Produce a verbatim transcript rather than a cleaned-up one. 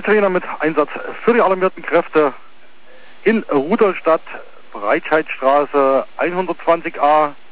Feldsirene mit Einsatz für die alarmierten Kräfte in Rudolstadt, Breitscheidstraße hundertzwanzig a,